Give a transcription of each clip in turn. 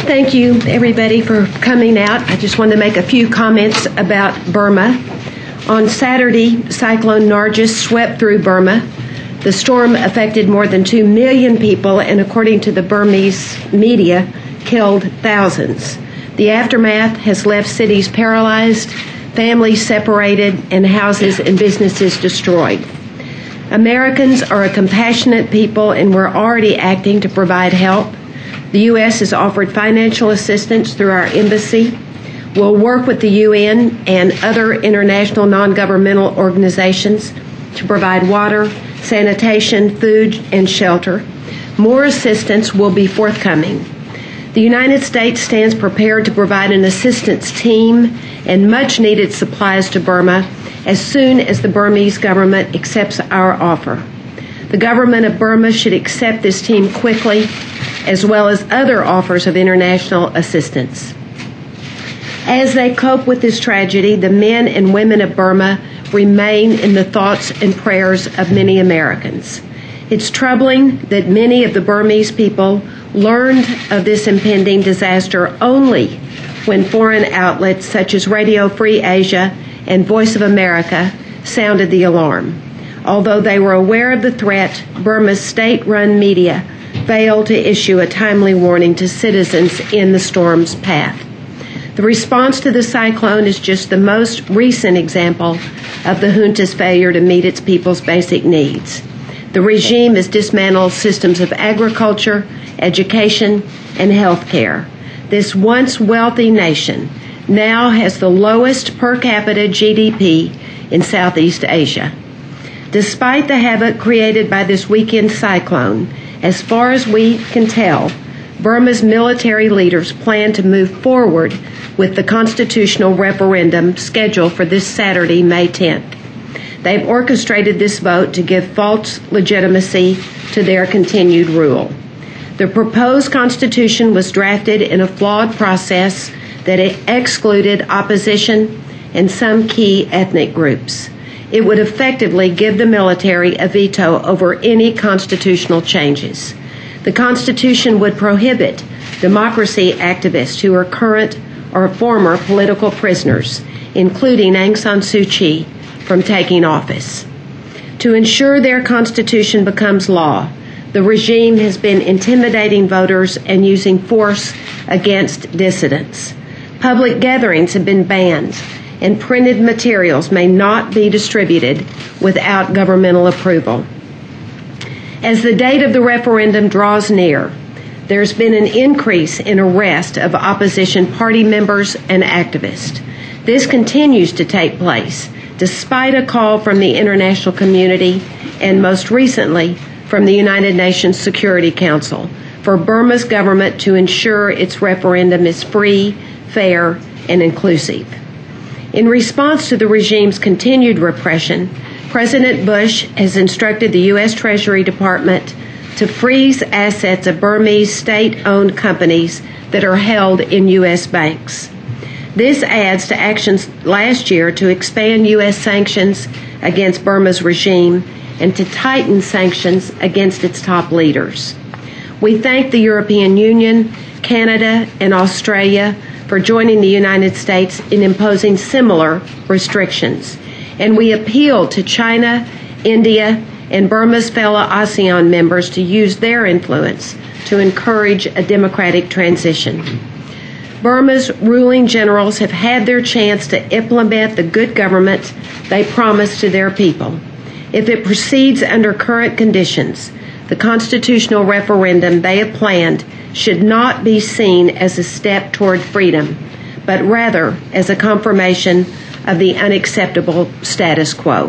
Thank you, everybody, for coming out. I just wanted to make a few comments about Burma. On Saturday, Cyclone Nargis swept through Burma. The storm affected more than 2 million people and, according to the Burmese media, killed thousands. The aftermath has left cities paralyzed, families separated, and houses and businesses destroyed. Americans are a compassionate people, and we're already acting to provide help. The U.S. has offered financial assistance through our embassy. We'll work with the UN and other international non-governmental organizations to provide water, sanitation, food, and shelter. More assistance will be forthcoming. The United States stands prepared to provide an assistance team and much-needed supplies to Burma as soon as the Burmese government accepts our offer. The government of Burma should accept this team quickly, as well as other offers of international assistance. As they cope with this tragedy, the men and women of Burma remain in the thoughts and prayers of many Americans. It's troubling that many of the Burmese people learned of this impending disaster only when foreign outlets such as Radio Free Asia and Voice of America sounded the alarm. Although they were aware of the threat, Burma's state-run media failed to issue a timely warning to citizens in the storm's path. The response to the cyclone is just the most recent example of the junta's failure to meet its people's basic needs. The regime has dismantled systems of agriculture, education, and health care. This once wealthy nation now has the lowest per capita GDP in Southeast Asia. Despite the havoc created by this weekend cyclone, as far as we can tell, Burma's military leaders plan to move forward with the constitutional referendum scheduled for this Saturday, May 10th. They've orchestrated this vote to give false legitimacy to their continued rule. The proposed constitution was drafted in a flawed process that excluded opposition and some key ethnic groups. It would effectively give the military a veto over any constitutional changes. The Constitution would prohibit democracy activists who are current or former political prisoners, including Aung San Suu Kyi, from taking office. To ensure their constitution becomes law, the regime has been intimidating voters and using force against dissidents. Public gatherings have been banned, and printed materials may not be distributed without governmental approval. As the date of the referendum draws near, there's been an increase in arrest of opposition party members and activists. This continues to take place despite a call from the international community and most recently from the United Nations Security Council for Burma's government to ensure its referendum is free, fair, and inclusive. In response to the regime's continued repression, President Bush has instructed the U.S. Treasury Department to freeze assets of Burmese state-owned companies that are held in U.S. banks. This adds to actions last year to expand U.S. sanctions against Burma's regime and to tighten sanctions against its top leaders. We thank the European Union, Canada, and Australia for joining the United States in imposing similar restrictions. And we appeal to China, India, and Burma's fellow ASEAN members to use their influence to encourage a democratic transition. Burma's ruling generals have had their chance to implement the good government they promised to their people. If it proceeds under current conditions, the constitutional referendum they have planned should not be seen as a step toward freedom, but rather as a confirmation of the unacceptable status quo.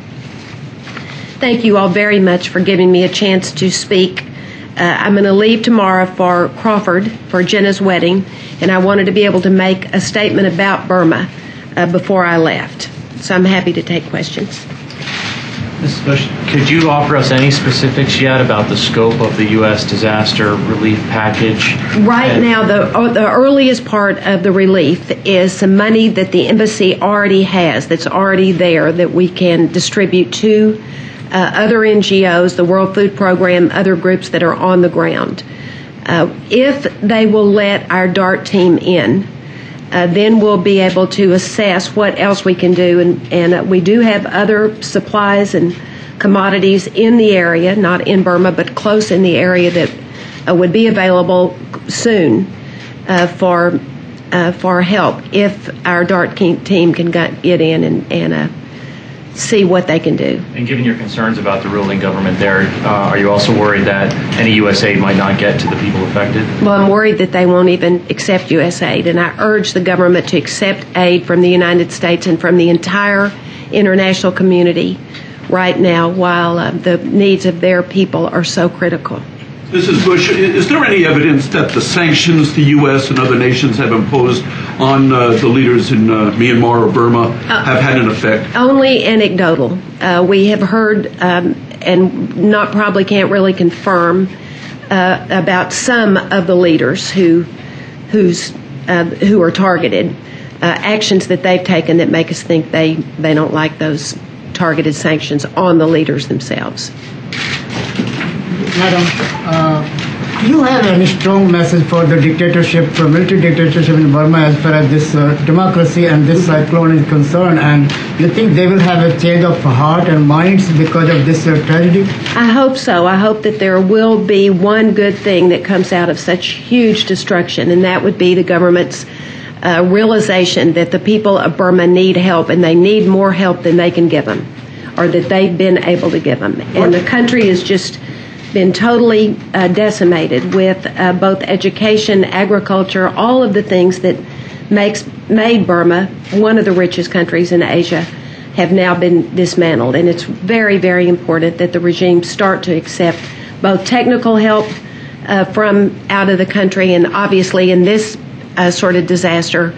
Thank you all very much for giving me a chance to speak. I'm going to leave tomorrow for Crawford for Jenna's wedding, and I wanted to be able to make a statement about Burma before I left. So I'm happy to take questions. Mrs. Bush, could you offer us any specifics yet about the scope of the U.S. disaster relief package? Right now, the earliest part of the relief is some money that the embassy already has, that's already there, that we can distribute to other NGOs, the World Food Program, other groups that are on the ground. If they will let our DART team in, then we'll be able to assess what else we can do. And we do have other supplies and commodities in the area, not in Burma, but close in the area that would be available soon for help if our DART team can get in and see what they can do. And given your concerns about the ruling government there, are you also worried that any U.S. aid might not get to the people affected? Well, I'm worried that they won't even accept U.S. aid, and I urge the government to accept aid from the United States and from the entire international community right now while the needs of their people are so critical. Mrs. Bush, is there any evidence that the sanctions the U.S. and other nations have imposed on the leaders in Myanmar or Burma have had an effect? Only anecdotal. We have heard, and probably can't really confirm, about some of the leaders who are targeted, actions that they've taken that make us think they don't like those targeted sanctions on the leaders themselves. Madam, do you have any strong message for the dictatorship, for military dictatorship in Burma as far as this democracy and this cyclone is concerned? And you think they will have a change of heart and minds because of this tragedy? I hope so. I hope that there will be one good thing that comes out of such huge destruction, and that would be the government's realization that the people of Burma need help, and they need more help than they can give them, or that they've been able to give them. And the country has just been totally decimated with both education, agriculture, all of the things that made Burma one of the richest countries in Asia have now been dismantled. And it's very, very important that the regime start to accept both technical help from out of the country, and obviously in this sort of disaster,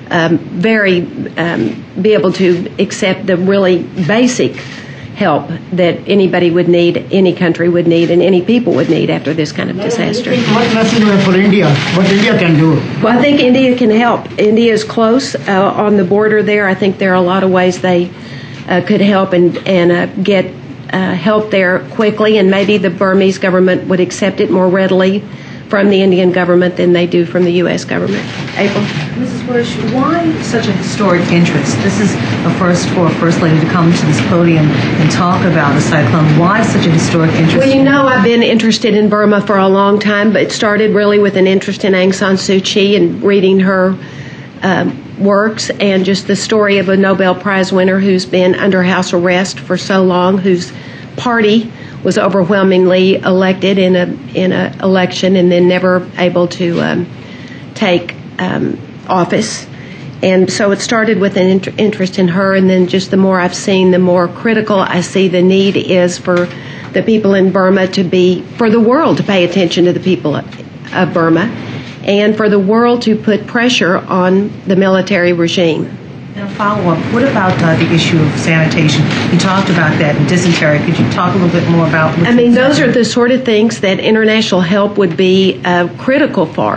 be able to accept the really basic help that anybody would need, any country would need, and any people would need after this kind of disaster. What message do you have for India? What India can do? Well, I think India can help. India is close on the border there. I think there are a lot of ways they could help and get help there quickly, and maybe the Burmese government would accept it more readily from the Indian government than they do from the U.S. government. April? Mrs. Bush, why such a historic interest? This is a first for a First Lady to come to this podium and talk about the cyclone. Why such a historic interest? Well, you know, I've been interested in Burma for a long time, but it started really with an interest in Aung San Suu Kyi and reading her works, and just the story of a Nobel Prize winner who's been under house arrest for so long, whose party was overwhelmingly elected in a election and then never able to take office. And so it started with an interest in her, and then just the more I've seen, the more critical I see the need is for the people in Burma for the world to pay attention to the people of Burma, and for the world to put pressure on the military regime. And a follow-up, what about the issue of sanitation? You talked about that in dysentery. Could you talk a little bit more about what those are the sort of things that international help would be critical for.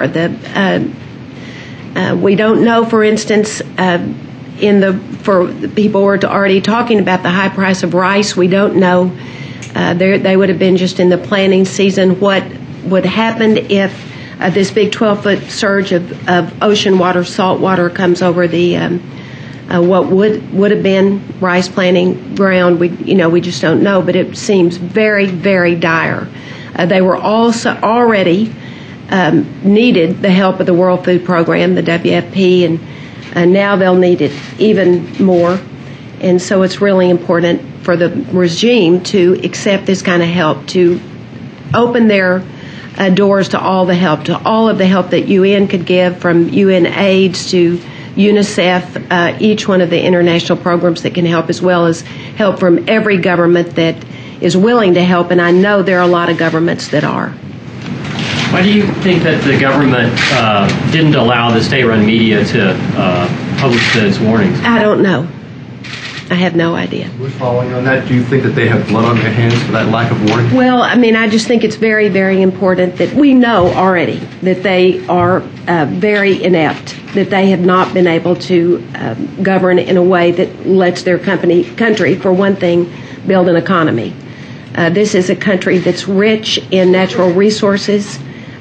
We don't know, for instance, for the people who are already talking about the high price of rice, we don't know. They would have been just in the planning season what would happen if this big 12-foot surge of ocean water, salt water, comes over the what would have been rice planting ground. We just don't know, but it seems very, very dire. They were also already needed the help of the World Food Program, the WFP, and now they'll need it even more. And so it's really important for the regime to accept this kind of help, to open their doors to all of the help that UN could give, from UNAIDS to UNICEF, each one of the international programs that can help, as well as help from every government that is willing to help, and I know there are a lot of governments that are. Why do you think that the government didn't allow the state-run media to publish those warnings? I don't know. I have no idea. Following on that, do you think that they have blood on their hands for that lack of warning? Well, I just think it's very, very important that we know already that they are very inept, that they have not been able to govern in a way that lets their country, for one thing, build an economy. This is a country that's rich in natural resources.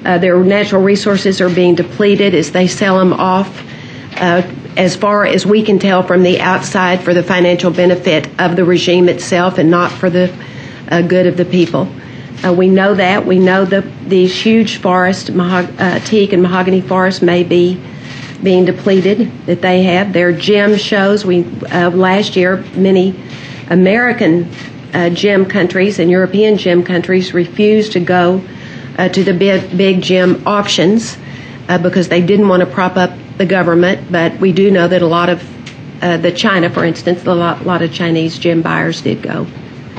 Their natural resources are being depleted as they sell them off, as far as we can tell from the outside, for the financial benefit of the regime itself and not for the good of the people. We know that. We know these huge forests, teak and mahogany forests, may be being depleted, that they have. Their gem shows. Last year, many American gem countries and European gem countries refused to go to the big gem auctions because they didn't want to prop up the government. But we do know that a lot of China, for instance, a lot of Chinese gem buyers did go.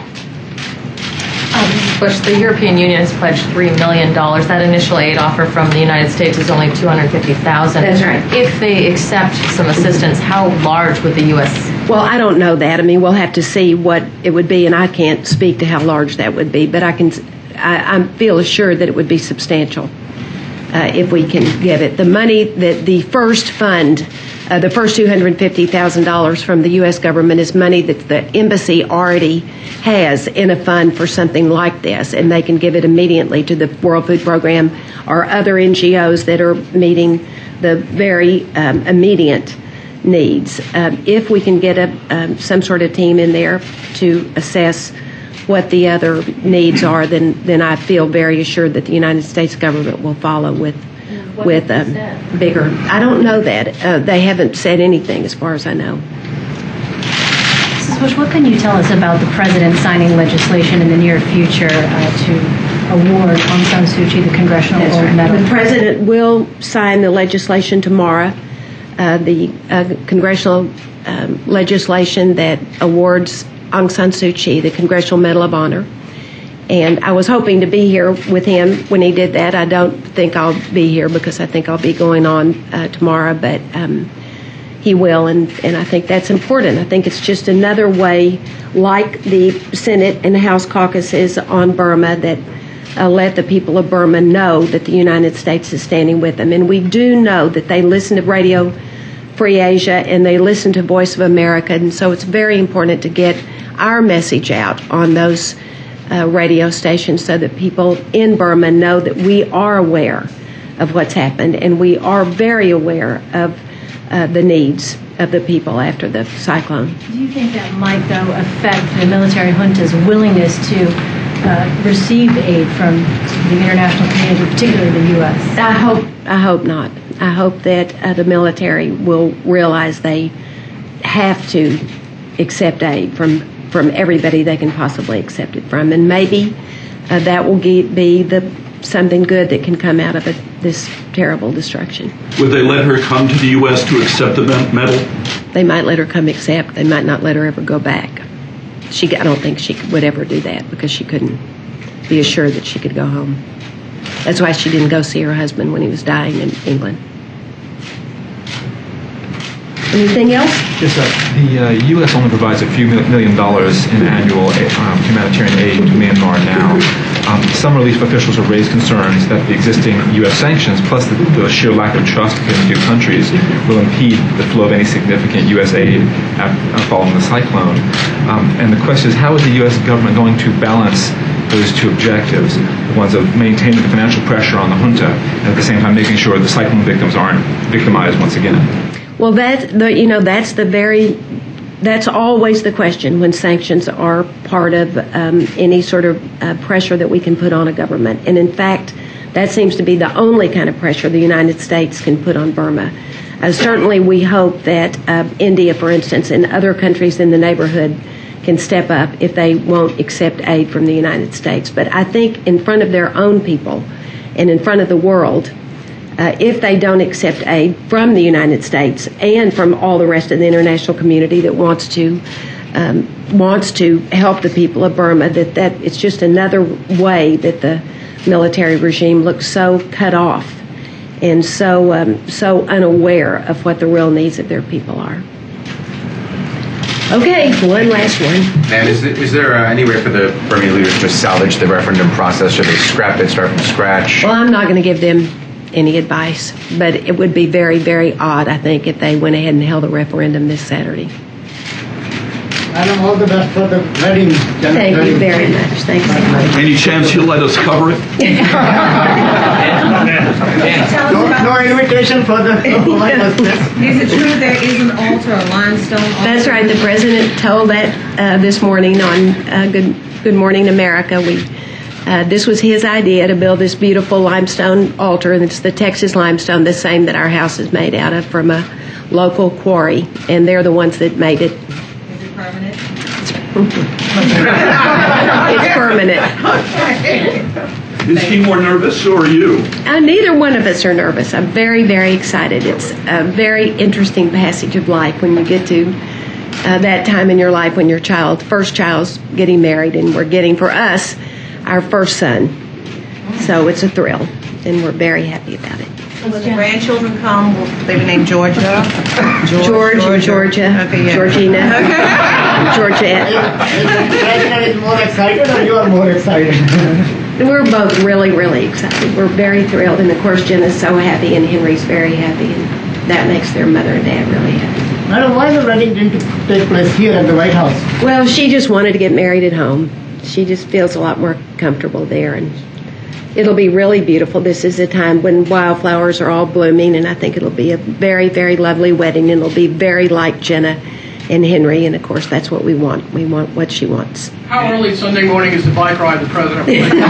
Bush, the European Union has pledged $3 million. That initial aid offer from the United States is only $250,000. That's right. If they accept some assistance, how large would the U.S.? Well, I don't know that. I mean, we'll have to see what it would be, and I can't speak to how large that would be. But I feel assured that it would be substantial if we can give it. The money that the first fund, the first $250,000 from the U.S. government is money that the embassy already has in a fund for something like this, and they can give it immediately to the World Food Program or other NGOs that are meeting the very immediate needs. If we can get some sort of team in there to assess what the other needs are, then I feel very assured that the United States government will follow with bigger. I don't know that. They haven't said anything as far as I know. Mrs. Bush, what can you tell us about the president signing legislation in the near future to award Aung San Suu Kyi the Congressional Gold Medal? The president will sign the legislation tomorrow, the congressional legislation that awards Aung San Suu Kyi the Congressional Medal of Honor. And I was hoping to be here with him when he did that. I don't think I'll be here because I think I'll be going on tomorrow, but he will, and I think that's important. I think it's just another way, like the Senate and House caucuses on Burma, that let the people of Burma know that the United States is standing with them. And we do know that they listen to Radio Free Asia and they listen to Voice of America, and so it's very important to get our message out on those radio stations so that people in Burma know that we are aware of what's happened and we are very aware of the needs of the people after the cyclone. Do you think that might, though, affect the military junta's willingness to receive aid from the international community, particularly the U.S.? I hope not. I hope that the military will realize they have to accept aid from everybody they can possibly accept it from, and maybe that will be something good that can come out of this terrible destruction. Would they let her come to the U.S. to accept the medal? They might let her come accept. They might not let her ever go back. I don't think she would ever do that because she couldn't be assured that she could go home. That's why she didn't go see her husband when he was dying in England. Anything else? Yes, the U.S. only provides a few $1 million in annual humanitarian aid to Myanmar now. Some relief officials have raised concerns that the existing U.S. sanctions, plus the sheer lack of trust between the two countries, will impede the flow of any significant U.S. aid following the cyclone. And the question is, how is the U.S. government going to balance those two objectives, the ones of maintaining the financial pressure on the junta, and at the same time making sure the cyclone victims aren't victimized once again? Well, that's always the question when sanctions are part of any sort of pressure that we can put on a government. And in fact, that seems to be the only kind of pressure the United States can put on Burma. Certainly, we hope that India, for instance, and other countries in the neighborhood can step up if they won't accept aid from the United States. But I think in front of their own people and in front of the world, if they don't accept aid from the United States and from all the rest of the international community that wants to help the people of Burma, that it's just another way that the military regime looks so cut off and so unaware of what the real needs of their people are. Okay, one last one. And is there any way for the Burmese leaders to salvage the referendum process? Should they scrap it, start from scratch? Well, I'm not going to give them any advice, but it would be very, very odd, I think, if they went ahead and held a referendum this Saturday. And all the best for the wedding. Thank you very much. Thank you so much. Any chance you'll let us cover it? celebration for the White House press. Is it true there is an altar, a limestone altar? That's right. The president told that this morning on Good Morning America. This was his idea to build this beautiful limestone altar, and it's the Texas limestone, the same that our house is made out of from a local quarry, and they're the ones that made it. Is it permanent? It's permanent. Is he more nervous or you? Neither one of us are nervous. I'm very, very excited. It's a very interesting passage of life when you get to that time in your life when your first child's getting married, and we're getting, for us, our first son. So it's a thrill, and we're very happy about it. When the grandchildren come, will they be named Georgia? George and Georgia, Okay, yeah. Georgina, Georgette. The president is more excited or you are more excited? We're both really, really excited. We're very thrilled, and of course Jenna's so happy, and Henry's very happy, and that makes their mother and dad really happy. Madam, why the wedding didn't take place here at the White House? Well, she just wanted to get married at home. She just feels a lot more comfortable there, and it'll be really beautiful. This is a time when wildflowers are all blooming, and I think it'll be a very, very lovely wedding, and it'll be very like Jenna and Henry, and of course that's what we want. We want what she wants. How early Sunday morning is the bike ride the president?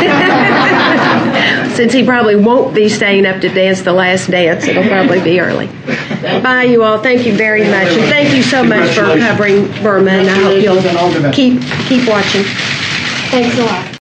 Since he probably won't be staying up to dance the last dance, it'll probably be early. Bye, you all. Thank you very much, and thank you so much for covering Burma, and I hope you'll keep watching. Thanks a lot.